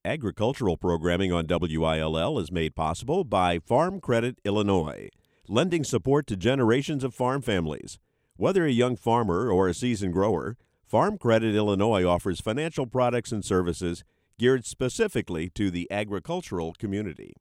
Agricultural programming on WILL is made possible by Farm Credit Illinois, lending support to generations of farm families. Whether a young farmer or a seasoned grower, Farm Credit Illinois offers financial products and services geared specifically to the agricultural community.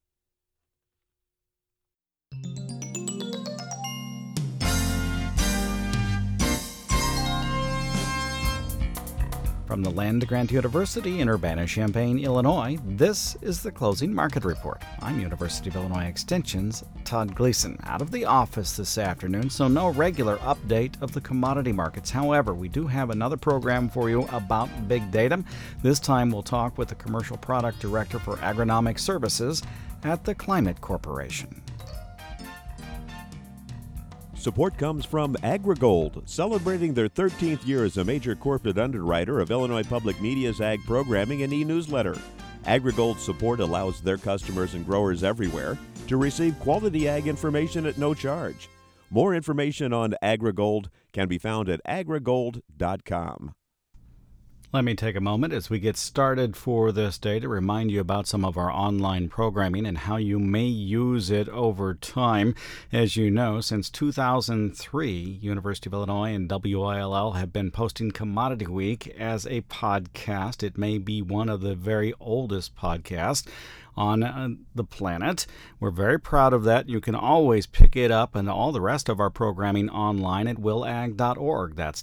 From the Land Grant University in Urbana-Champaign, Illinois, this is the Closing Market Report. I'm University of Illinois Extension's Todd Gleason, out of the office this afternoon, so no regular update of the commodity markets. However, we do have another program for you about big data. This time we'll talk with the Commercial Product Director for Agronomic Services at the Climate Corporation. Support comes from AgriGold, celebrating their 13th year as a major corporate underwriter of Illinois Public Media's ag programming and e-newsletter. AgriGold's support allows their customers and growers everywhere to receive quality ag information at no charge. More information on AgriGold can be found at agrigold.com. Let me take a moment as we get started for this day to remind you about some of our online programming and how you may use it over time. As you know, since 2003, University of Illinois and WILL have been posting Commodity Week as a podcast. It may be one of the very oldest podcasts on the planet. We're very proud of that. You can always pick it up and all the rest of our programming online at willag.org. That's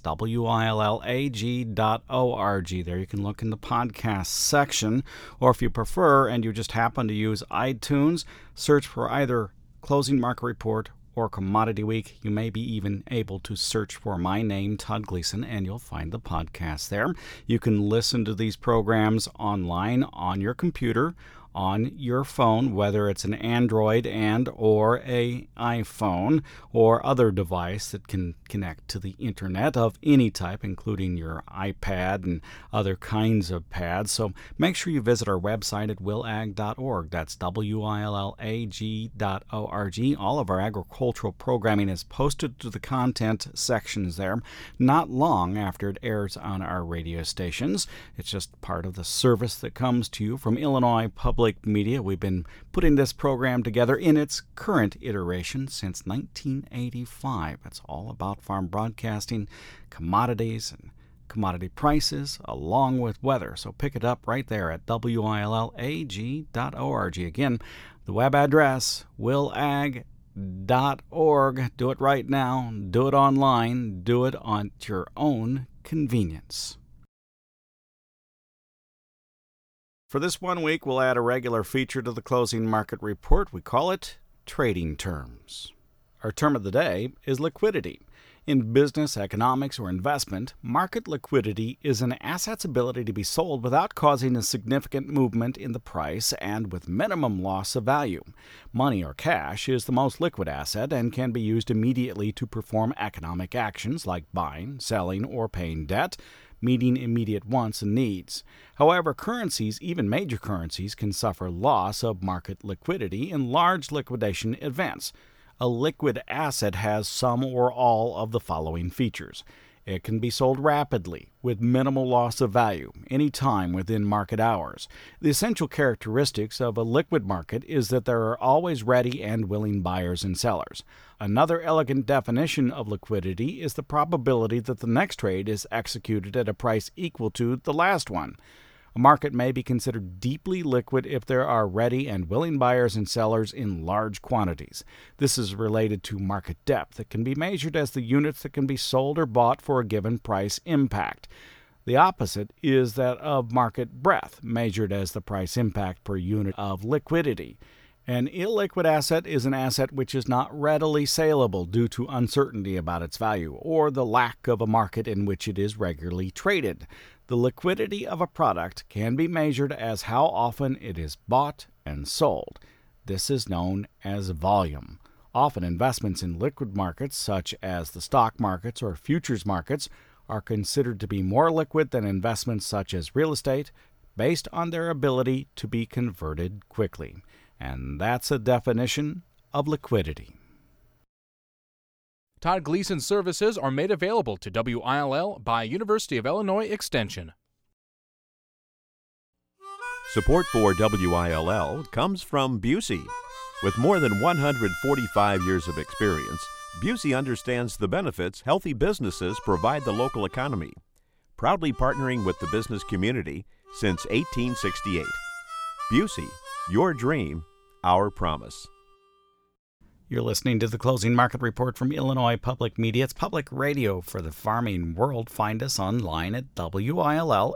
willag.org. There you can look in the podcast section, or if you prefer and you just happen to use iTunes, search for either Closing Market Report or Commodity Week. You may be even able to search for my name, Todd Gleason, and you'll find the podcast there. You can listen to these programs online on your computer, on your phone, whether it's an Android and or a iPhone or other device that can connect to the internet of any type, including your iPad and other kinds of pads. So make sure you visit our website at willag.org. That's willag.org. All of our agricultural programming is posted to the content sections there not long after it airs on our radio stations. It's just part of the service that comes to you from Illinois Public Media. We've been putting this program together in its current iteration since 1985. It's all about farm broadcasting, commodities, and commodity prices, along with weather. So pick it up right there at willag.org. Again, the web address, willag.org. Do it right now. Do it online. Do it on your own convenience. For this 1 week, we'll add a regular feature to the Closing Market Report. We call it Trading Terms. Our term of the day is liquidity. In business, economics, or investment, market liquidity is an asset's ability to be sold without causing a significant movement in the price and with minimum loss of value. Money or cash is the most liquid asset and can be used immediately to perform economic actions like buying, selling, or paying debt, meeting immediate wants and needs. However, currencies, even major currencies, can suffer loss of market liquidity in large liquidation events. A liquid asset has some or all of the following features. It can be sold rapidly, with minimal loss of value, any time within market hours. The essential characteristics of a liquid market is that there are always ready and willing buyers and sellers. Another elegant definition of liquidity is the probability that the next trade is executed at a price equal to the last one. A market may be considered deeply liquid if there are ready and willing buyers and sellers in large quantities. This is related to market depth. It can be measured as the units that can be sold or bought for a given price impact. The opposite is that of market breadth, measured as the price impact per unit of liquidity. An illiquid asset is an asset which is not readily saleable due to uncertainty about its value or the lack of a market in which it is regularly traded. The liquidity of a product can be measured as how often it is bought and sold. This is known as volume. Often investments in liquid markets, such as the stock markets or futures markets, are considered to be more liquid than investments such as real estate, based on their ability to be converted quickly. And that's a definition of liquidity. Todd Gleason services are made available to WILL by University of Illinois Extension. Support for WILL comes from Busey. With more than 145 years of experience, Busey understands the benefits healthy businesses provide the local economy. Proudly partnering with the business community since 1868. Busey, your dream, our promise. You're listening to the Closing Market Report from Illinois Public Media. It's public radio for the farming world. Find us online at willag.org.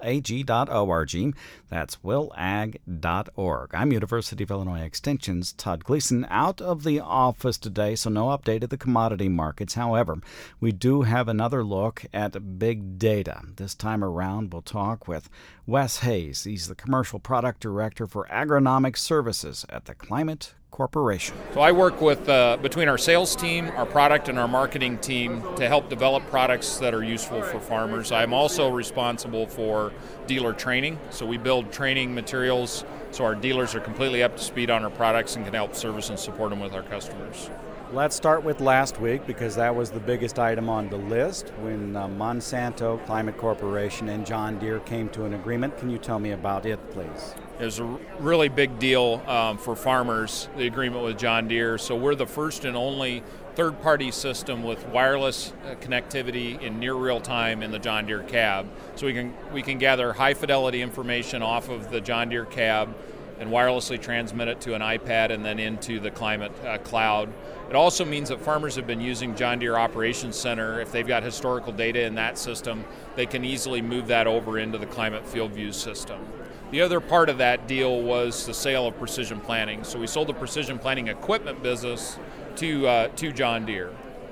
That's willag.org. I'm University of Illinois Extension's Todd Gleason, out of the office today, so no update of the commodity markets. However, we do have another look at big data. This time around, we'll talk with Wes Hayes. He's the Commercial Product Director for Agronomic Services at the Climate Corporation. So I work with between our sales team, our product, and our marketing team to help develop products that are useful for farmers. I'm also responsible for dealer training. So we build training materials so our dealers are completely up to speed on our products and can help service and support them with our customers. Let's start with last week, because that was the biggest item on the list when Monsanto, Climate Corporation, and John Deere came to an agreement. Can you tell me about it, please? It was a really big deal for farmers, the agreement with John Deere. So we're the first and only third-party system with wireless connectivity in near real time in the John Deere cab. So we can gather high-fidelity information off of the John Deere cab and wirelessly transmit it to an iPad and then into the Climate cloud. It also means that farmers have been using John Deere Operations Center. If they've got historical data in that system, they can easily move that over into the Climate FieldView system. The other part of that deal was the sale of Precision Planting. So we sold the Precision Planting equipment business to John Deere.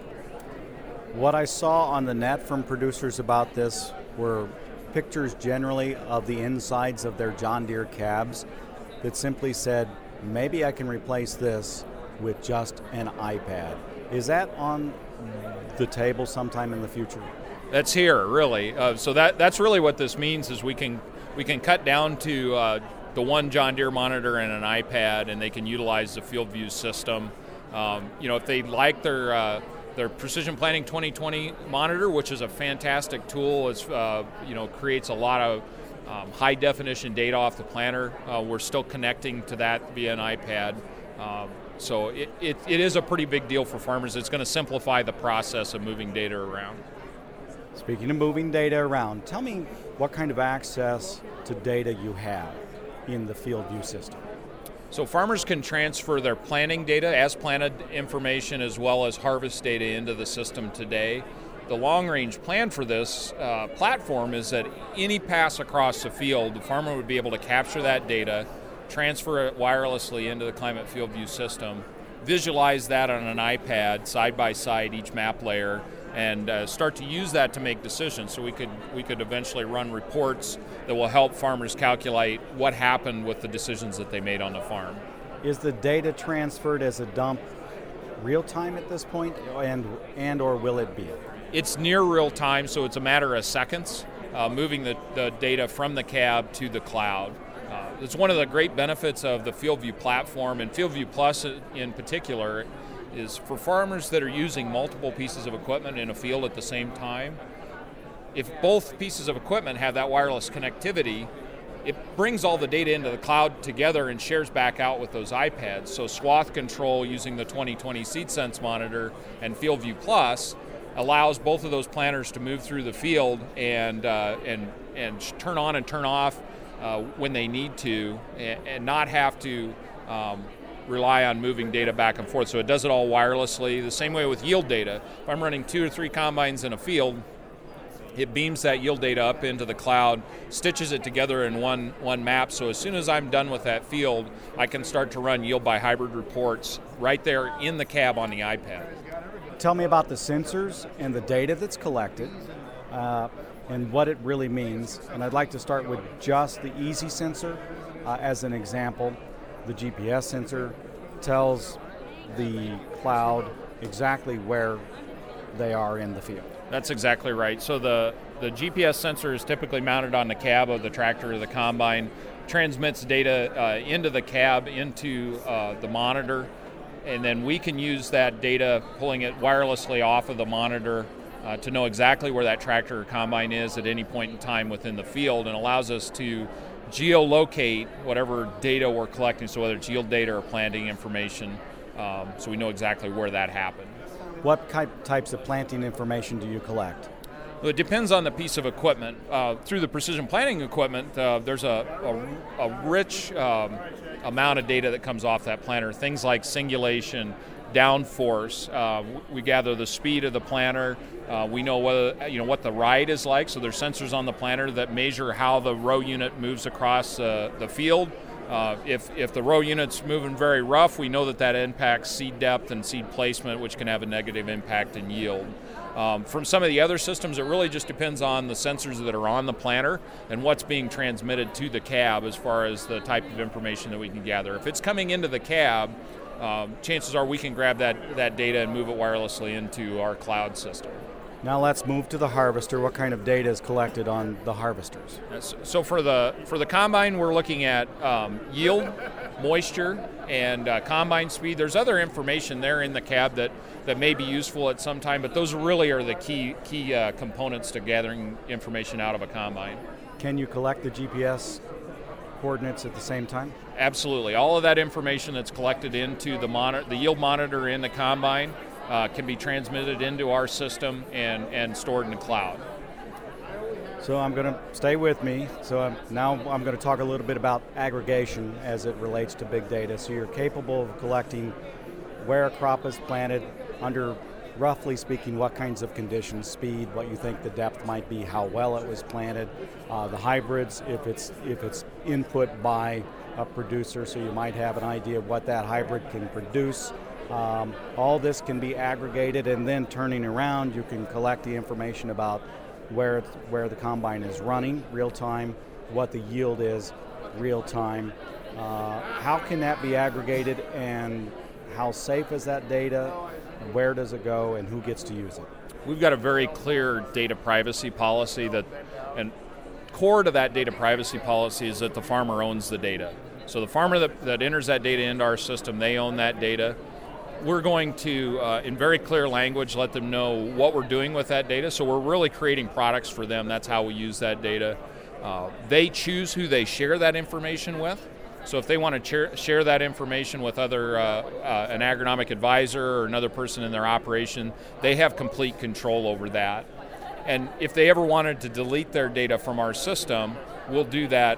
What I saw on the net from producers about this were pictures generally of the insides of their John Deere cabs that simply said, maybe I can replace this with just an iPad. Is that on the table sometime in the future? That's here, really. So that's really what this means is we can cut down to the one John Deere monitor and an iPad, and they can utilize the FieldView system. If they like their Precision Planting 2020 monitor, which is a fantastic tool, it's creates a lot of high definition data off the planter. We're still connecting to that via an iPad. So it is a pretty big deal for farmers. It's going to simplify the process of moving data around. Speaking of moving data around, tell me what kind of access to data you have in the FieldView system. So farmers can transfer their planting data, as planted information, as well as harvest data into the system today. The long-range plan for this platform is that any pass across the field, the farmer would be able to capture that data, transfer it wirelessly into the Climate FieldView system, visualize that on an iPad side by side, each map layer, and start to use that to make decisions. So we could eventually run reports that will help farmers calculate what happened with the decisions that they made on the farm. Is the data transferred as a dump real time at this point, and or will it be? It's near real time, so it's a matter of seconds, moving the data from the cab to the cloud. It's one of the great benefits of the FieldView platform, and FieldView Plus in particular, is for farmers that are using multiple pieces of equipment in a field at the same time. If both pieces of equipment have that wireless connectivity, it brings all the data into the cloud together and shares back out with those iPads. So swath control using the 2020 SeedSense monitor and FieldView Plus allows both of those planters to move through the field and turn on and turn off when they need to, and not have to rely on moving data back and forth. So it does it all wirelessly. The same way with yield data. If I'm running 2 or 3 combines in a field, it beams that yield data up into the cloud, stitches it together in one map. So as soon as I'm done with that field, I can start to run yield by hybrid reports right there in the cab on the iPad. Tell me about the sensors and the data that's collected and what it really means. And I'd like to start with just the easy sensor as an example. The GPS sensor tells the cloud exactly where they are in the field. That's exactly right. So the GPS sensor is typically mounted on the cab of the tractor or the combine, transmits data into the cab, into the monitor, and then we can use that data, pulling it wirelessly off of the monitor to know exactly where that tractor or combine is at any point in time within the field, and allows us to geolocate whatever data we're collecting, so whether it's yield data or planting information, so we know exactly where that happened. What types of planting information do you collect? Well, it depends on the piece of equipment. Through the precision planting equipment, there's a rich amount of data that comes off that planter. Things like singulation, downforce. We gather the speed of the planter. We know what the ride is like. So there's sensors on the planter that measure how the row unit moves across the field. If the row unit's moving very rough, we know that impacts seed depth and seed placement, which can have a negative impact in yield. From some of the other systems, it really just depends on the sensors that are on the planter and what's being transmitted to the cab as far as the type of information that we can gather. If it's coming into the cab, chances are we can grab that data and move it wirelessly into our cloud system. Now let's move to the harvester. What kind of data is collected on the harvesters? So for the combine, we're looking at yield, moisture, and combine speed. There's other information there in the cab that may be useful at some time, but those really are the key components to gathering information out of a combine. Can you collect the GPS coordinates at the same time? Absolutely. All of that information that's collected into the yield monitor in the combine can be transmitted into our system and stored in the cloud. So I'm going to stay with me. So now I'm going to talk a little bit about aggregation as it relates to big data. So you're capable of collecting where a crop is planted, under, roughly speaking, what kinds of conditions, speed, what you think the depth might be, how well it was planted, the hybrids, if it's input by a producer, so you might have an idea of what that hybrid can produce. All this can be aggregated, and then turning around, you can collect the information about where the combine is running real time, what the yield is real time. How can that be aggregated, and how safe is that data? Where does it go, and who gets to use it? We've got a very clear data privacy policy and core to that data privacy policy is that the farmer owns the data. So the farmer that enters that data into our system, they own that data. We're going to, in very clear language, let them know what we're doing with that data. So we're really creating products for them. That's how we use that data. They choose who they share that information with. So if they want to share that information with an agronomic advisor or another person in their operation, they have complete control over that. And if they ever wanted to delete their data from our system, we'll do that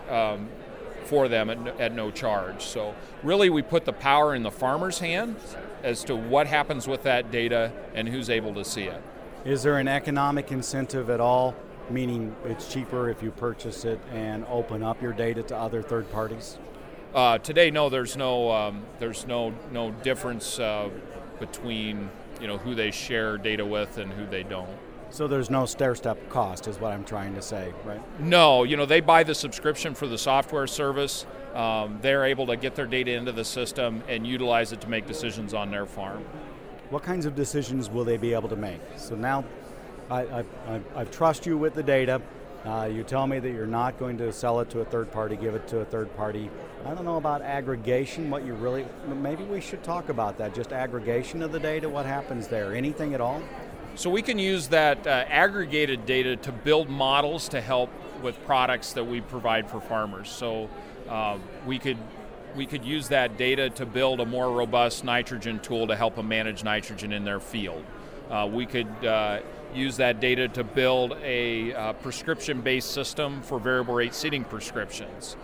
for them at no charge. So really we put the power in the farmer's hands as to what happens with that data and who's able to see it. Is there an economic incentive at all, meaning it's cheaper if you purchase it and open up your data to other third parties? Today, no. There's no difference between who they share data with and who they don't. So there's no stair-step cost, is what I'm trying to say, right? No. They buy the subscription for the software service. They're able to get their data into the system and utilize it to make decisions on their farm. What kinds of decisions will they be able to make? So now, I trust you with the data. You tell me that you're not going to sell it to a third party, give it to a third party. I don't know about aggregation, maybe we should talk about that, just aggregation of the data, what happens there, anything at all? So we can use that aggregated data to build models to help with products that we provide for farmers. So we could use that data to build a more robust nitrogen tool to help them manage nitrogen in their field. We could use that data to build a prescription-based system for variable rate seeding prescriptions.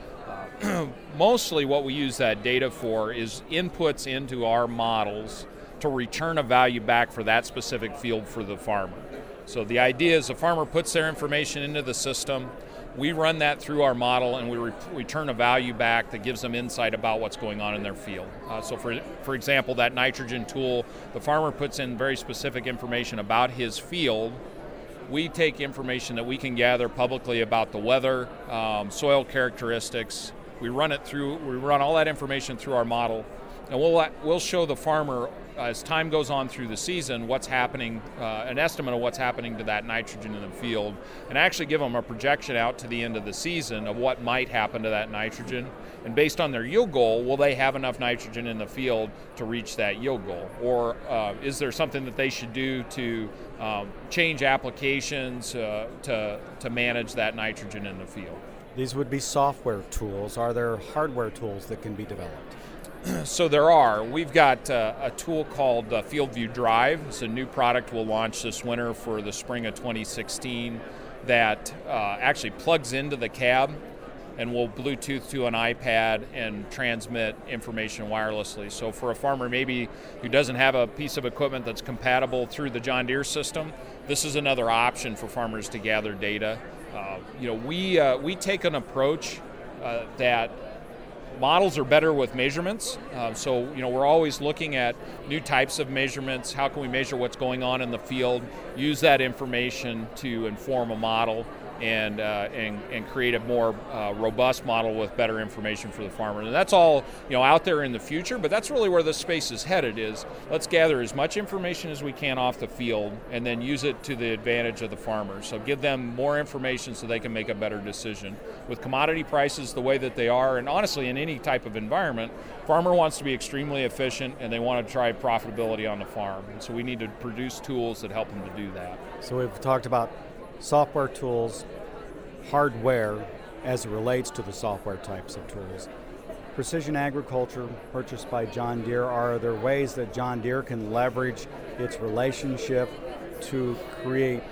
Mostly what we use that data for is inputs into our models to return a value back for that specific field for the farmer. So the idea is the farmer puts their information into the system, we run that through our model, and we return a value back that gives them insight about what's going on in their field. So for example, that nitrogen tool, the farmer puts in very specific information about his field. We take information that we can gather publicly about the weather, soil characteristics. We run all that information through our model, and we'll show the farmer as time goes on through the season what's happening, an estimate of what's happening to that nitrogen in the field, and actually give them a projection out to the end of the season of what might happen to that nitrogen. And based on their yield goal, will they have enough nitrogen in the field to reach that yield goal? Or is there something that they should do to change applications to manage that nitrogen in the field? These would be software tools. Are there hardware tools that can be developed? So there are. We've got a tool called FieldView Drive. It's a new product we'll launch this winter for the spring of 2016 that actually plugs into the cab and will Bluetooth to an iPad and transmit information wirelessly. So for a farmer maybe who doesn't have a piece of equipment that's compatible through the John Deere system, this is another option for farmers to gather data. We take an approach that models are better with measurements. We're always looking at new types of measurements. How can we measure what's going on in the field? Use that information to inform a model and create a more robust model with better information for the farmer. And that's all out there in the future, but that's really where the space is headed. Is let's gather as much information as we can off the field and then use it to the advantage of the farmer. So give them more information so they can make a better decision. With commodity prices the way that they are, and honestly in any type of environment, farmer wants to be extremely efficient and they want to drive profitability on the farm. And so we need to produce tools that help them to do that. So we've talked about software tools, hardware as it relates to the software types of tools. Precision agriculture purchased by John Deere, are there ways that John Deere can leverage its relationship to create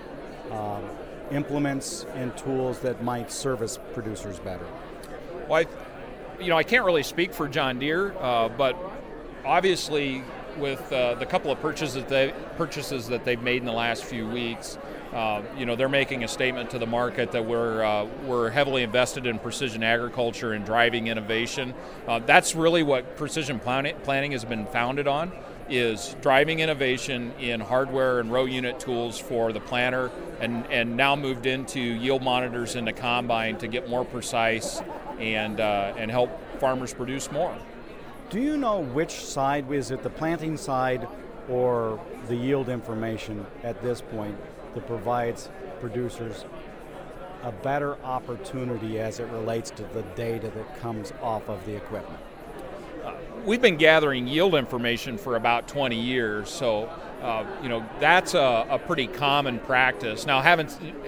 implements and tools that might service producers better? Well, I can't really speak for John Deere, but obviously with the couple of purchases that they've made in the last few weeks, they're making a statement to the market that we're heavily invested in precision agriculture and driving innovation. That's really what precision planning has been founded on, is driving innovation in hardware and row unit tools for the planter, and now moved into yield monitors in the combine to get more precise and help farmers produce more. Do you know which side, is it the planting side or the yield information at this point that provides producers a better opportunity as it relates to the data that comes off of the equipment? We've been gathering yield information for about 20 years, so that's a pretty common practice. Now, having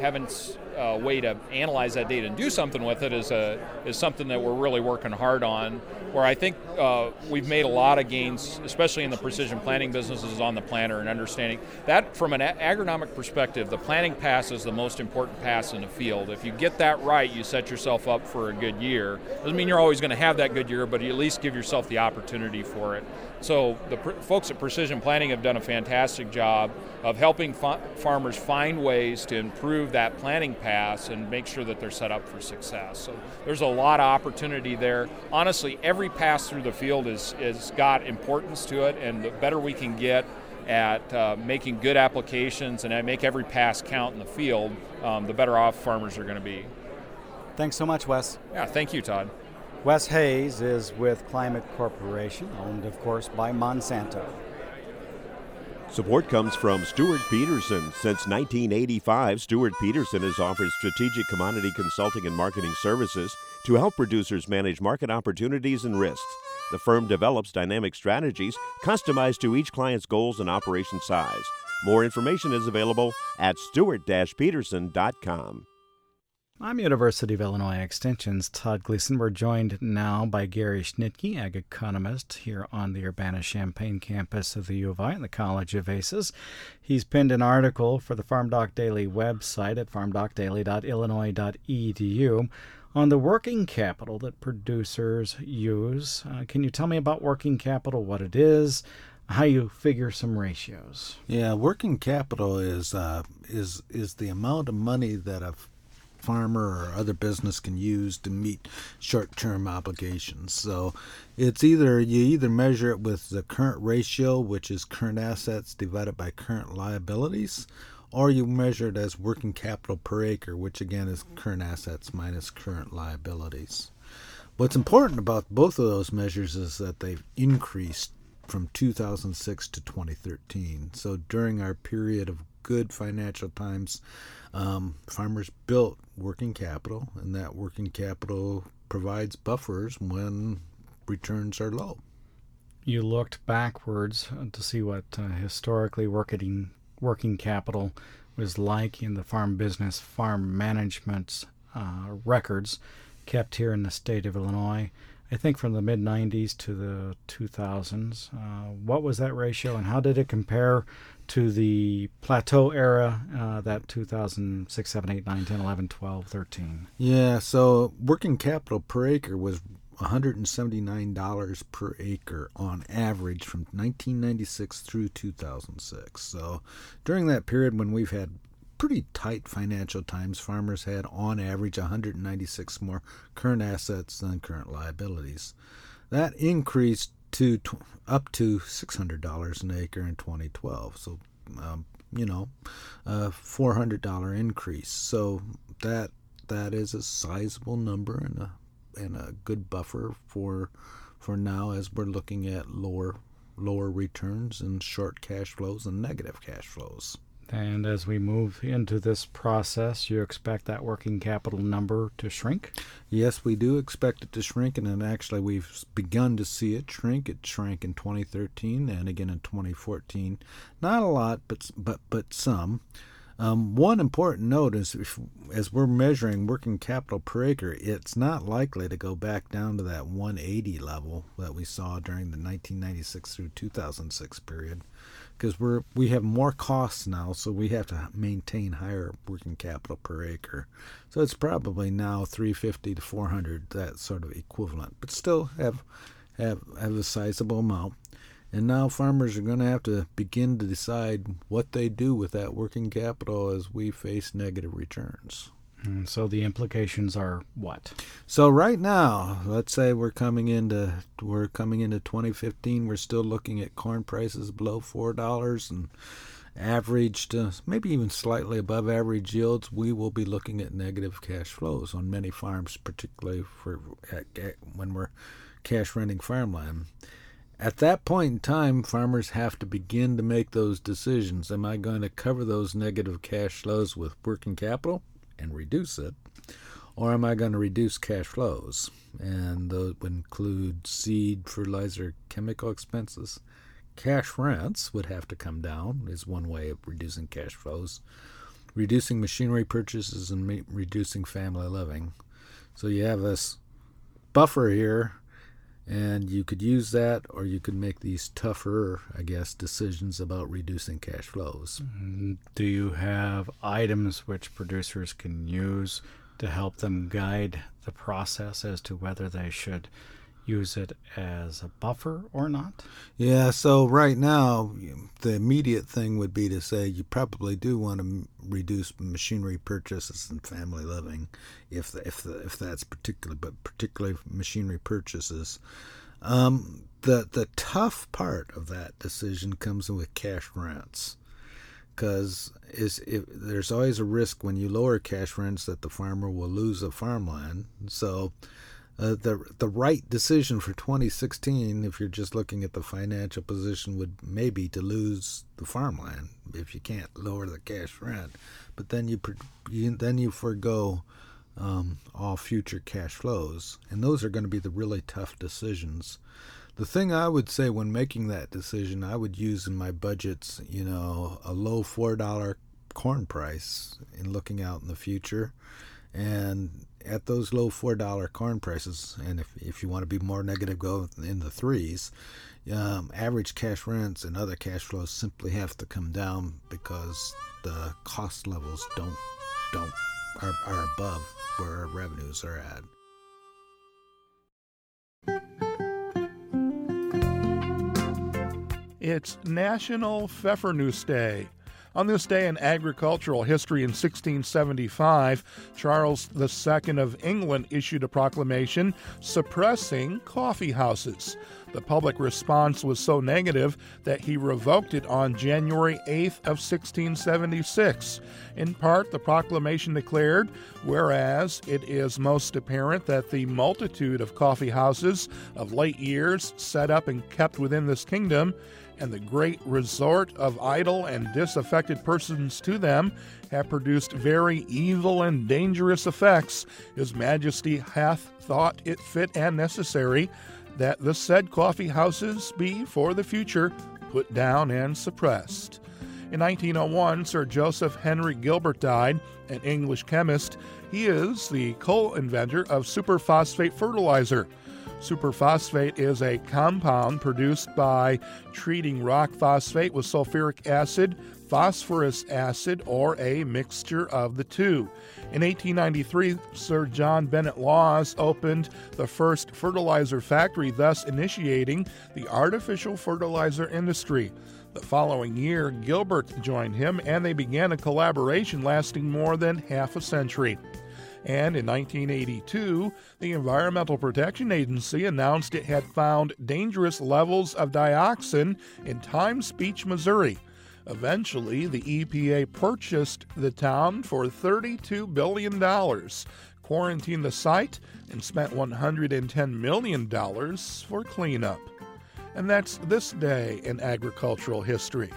a way to analyze that data and do something with it is something that we're really working hard on, where I think we've made a lot of gains, especially in the precision planting businesses on the planter, and understanding that from an agronomic perspective, the planting pass is the most important pass in the field. If you get that right, you set yourself up for a good year. Doesn't mean you're always going to have that good year, but you at least give yourself the opportunity for it. So the folks at Precision Planting have done a fantastic job of helping farmers find ways to improve that planting pass and make sure that they're set up for success. So there's a lot of opportunity there. Honestly, every pass through the field is got importance to it, and the better we can get at making good applications and make every pass count in the field, the better off farmers are going to be. Thanks so much, Wes. Yeah, thank you, Todd. Wes Hayes is with Climate Corporation, owned, of course, by Monsanto. Support comes from Stuart Peterson. Since 1985, Stuart Peterson has offered strategic commodity consulting and marketing services to help producers manage market opportunities and risks. The firm develops dynamic strategies customized to each client's goals and operation size. More information is available at stuart-peterson.com. I'm University of Illinois Extension's Todd Gleason. We're joined now by Gary Schnitke, ag economist here on the Urbana-Champaign campus of the U of I and the College of ACES. He's penned an article for the Farm Doc Daily website at farmdocdaily.illinois.edu on the working capital that producers use. Can you tell me about working capital, what it is, how you figure some ratios? Yeah, working capital is the amount of money that a farmer or other business can use to meet short-term obligations. So it's you either measure it with the current ratio, which is current assets divided by current liabilities, or you measure it as working capital per acre, which again is current assets minus current liabilities. What's important about both of those measures is that they've increased from 2006 to 2013. So during our period of good financial times, farmers built working capital, and that working capital provides buffers when returns are low. You looked backwards to see what historically working capital was like in the farm business, farm management records kept here in the state of Illinois, I think from the mid-90s to the 2000s. What was that ratio, and how did it compare to the plateau era, that 2006, 7, 8, 9, 10, 11, 12, 13? Yeah, so working capital per acre was $179 per acre on average from 1996 through 2006. So during that period when we've had pretty tight financial times, farmers had on average 196 more current assets than current liabilities. That increased to up to $600 an acre in 2012. So, a $400 increase. So that is a sizable number and a good buffer for now as we're looking at lower returns and short cash flows and negative cash flows. And as we move into this process, you expect that working capital number to shrink? Yes, we do expect it to shrink, and then actually we've begun to see it shrink. It shrank in 2013 and again in 2014. Not a lot, but some. One important note is as we're measuring working capital per acre, it's not likely to go back down to that 180 level that we saw during the 1996 through 2006 period, because we have more costs now, so we have to maintain higher working capital per acre. So it's probably now 350 to 400, that sort of equivalent, but still have a sizable amount. And now farmers are going to have to begin to decide what they do with that working capital as we face negative returns. And so the implications are what? So right now, let's say we're coming into 2015. We're still looking at corn prices below $4 and averaged, maybe even slightly above average yields. We will be looking at negative cash flows on many farms, particularly when we're cash renting farmland. At that point in time, farmers have to begin to make those decisions. Am I going to cover those negative cash flows with working capital and reduce it, or am I going to reduce cash flows? And those would include seed, fertilizer, chemical expenses. Cash rents would have to come down is one way of reducing cash flows. Reducing machinery purchases and reducing family living. So you have this buffer here, and you could use that, or you could make these tougher, decisions about reducing cash flows. Do you have items which producers can use to help them guide the process as to whether they should use it as a buffer or not? Yeah, so right now, the immediate thing would be to say you probably do want to reduce machinery purchases and family living, if that's particularly machinery purchases. The tough part of that decision comes with cash rents, because there's always a risk when you lower cash rents that the farmer will lose the farmland. So the right decision for 2016, if you're just looking at the financial position, would maybe to lose the farmland if you can't lower the cash rent. But then you forgo all future cash flows, and those are going to be the really tough decisions. The thing I would say when making that decision, I would use in my budgets, a low $4 corn price in looking out in the future. And at those low $4 corn prices, and if you want to be more negative, go in the threes, average cash rents and other cash flows simply have to come down because the cost levels are above where our revenues are at. It's National Pfeffernuss Day. On this day in agricultural history in 1675, Charles II of England issued a proclamation suppressing coffee houses. The public response was so negative that he revoked it on January 8th of 1676. In part, the proclamation declared, whereas it is most apparent that the multitude of coffee houses of late years set up and kept within this kingdom, and the great resort of idle and disaffected persons to them, have produced very evil and dangerous effects, His Majesty hath thought it fit and necessary that the said coffee houses be for the future put down and suppressed. In 1901, Sir Joseph Henry Gilbert died, an English chemist. He is the co-inventor of superphosphate fertilizer. Superphosphate is a compound produced by treating rock phosphate with sulfuric acid, phosphorus acid, or a mixture of the two. In 1893, Sir John Bennett Laws opened the first fertilizer factory, thus initiating the artificial fertilizer industry. The following year, Gilbert joined him, and they began a collaboration lasting more than half a century. And in 1982, the Environmental Protection Agency announced it had found dangerous levels of dioxin in Times Beach, Missouri. Eventually, the EPA purchased the town for $32 billion, quarantined the site, and spent $110 million for cleanup. And that's this day in agricultural history.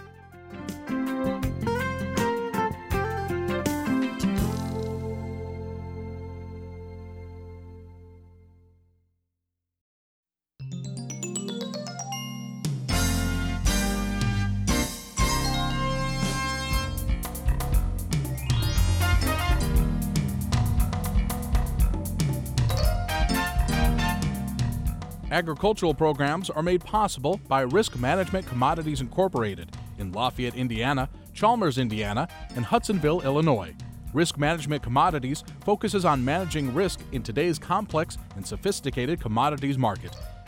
Agricultural programs are made possible by Risk Management Commodities Incorporated in Lafayette, Indiana, Chalmers, Indiana, and Hudsonville, Illinois. Risk Management Commodities focuses on managing risk in today's complex and sophisticated commodities market.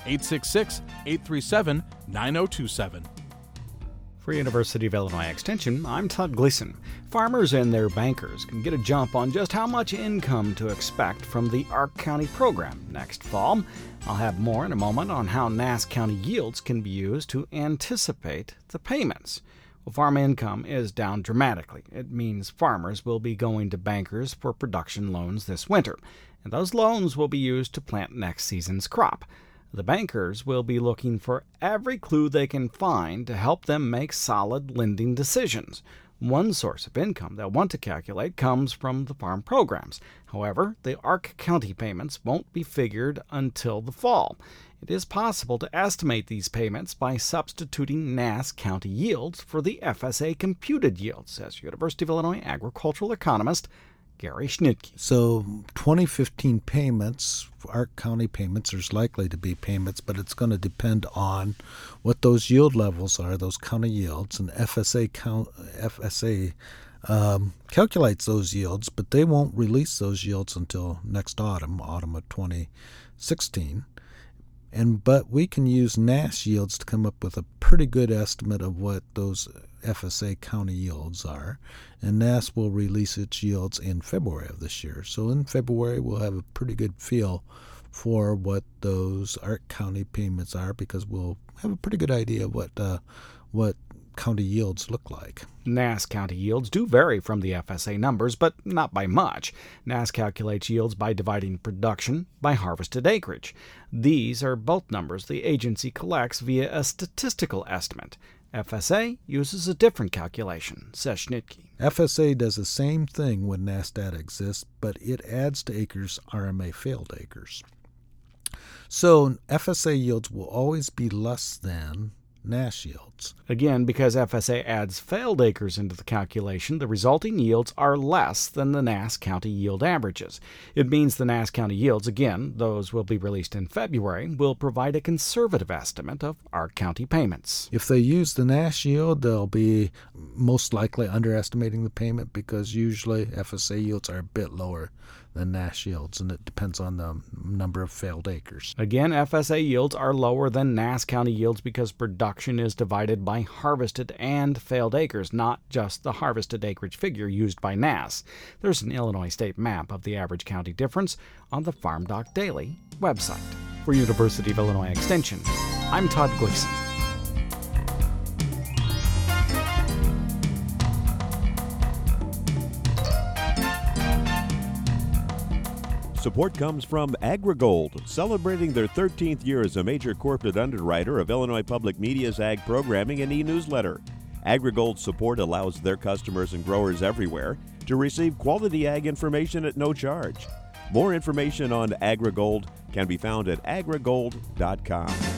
866-837-9027. For University of Illinois Extension, I'm Todd Gleason. Farmers and their bankers can get a jump on just how much income to expect from the Ark County program next fall. I'll have more in a moment on how Nass County yields can be used to anticipate the payments. Well, farm income is down dramatically. It means farmers will be going to bankers for production loans this winter, and those loans will be used to plant next season's crop. The bankers will be looking for every clue they can find to help them make solid lending decisions. One source of income they'll want to calculate comes from the farm programs. However, the Ark County payments won't be figured until the fall. It is possible to estimate these payments by substituting Nass County yields for the FSA computed yields, says University of Illinois agricultural economist Gary Schnitke. So 2015 payments, Ark County payments, there's likely to be payments, but it's going to depend on what those yield levels are, those county yields, and FSA calculates those yields, but they won't release those yields until next autumn of 2016. But we can use Nass yields to come up with a pretty good estimate of what those FSA county yields are, and Nass will release its yields in February of this year. So in February, we'll have a pretty good feel for what those Ark County payments are, because we'll have a pretty good idea of what county yields look like. Nass County yields do vary from the FSA numbers, but not by much. Nass calculates yields by dividing production by harvested acreage. These are both numbers the agency collects via a statistical estimate. FSA uses a different calculation, says Schnitke. FSA does the same thing when Nass data exists, but it adds to acres RMA failed acres. So FSA yields will always be less than Nass yields. Again, because FSA adds failed acres into the calculation, the resulting yields are less than the Nass County yield averages. It means the Nass County yields, again, those will be released in February, will provide a conservative estimate of Ark County payments. If they use the Nass yield, they'll be most likely underestimating the payment, because usually FSA yields are a bit lower than Nass yields, and it depends on the number of failed acres. Again, FSA yields are lower than Nass County yields because production is divided by harvested and failed acres, not just the harvested acreage figure used by Nass. There's an Illinois state map of the average county difference on the Farm Doc Daily website. For University of Illinois Extension, I'm Todd Gleason. Support comes from AgriGold, celebrating their 13th year as a major corporate underwriter of Illinois Public Media's ag programming and e-newsletter. AgriGold's support allows their customers and growers everywhere to receive quality ag information at no charge. More information on AgriGold can be found at agrigold.com.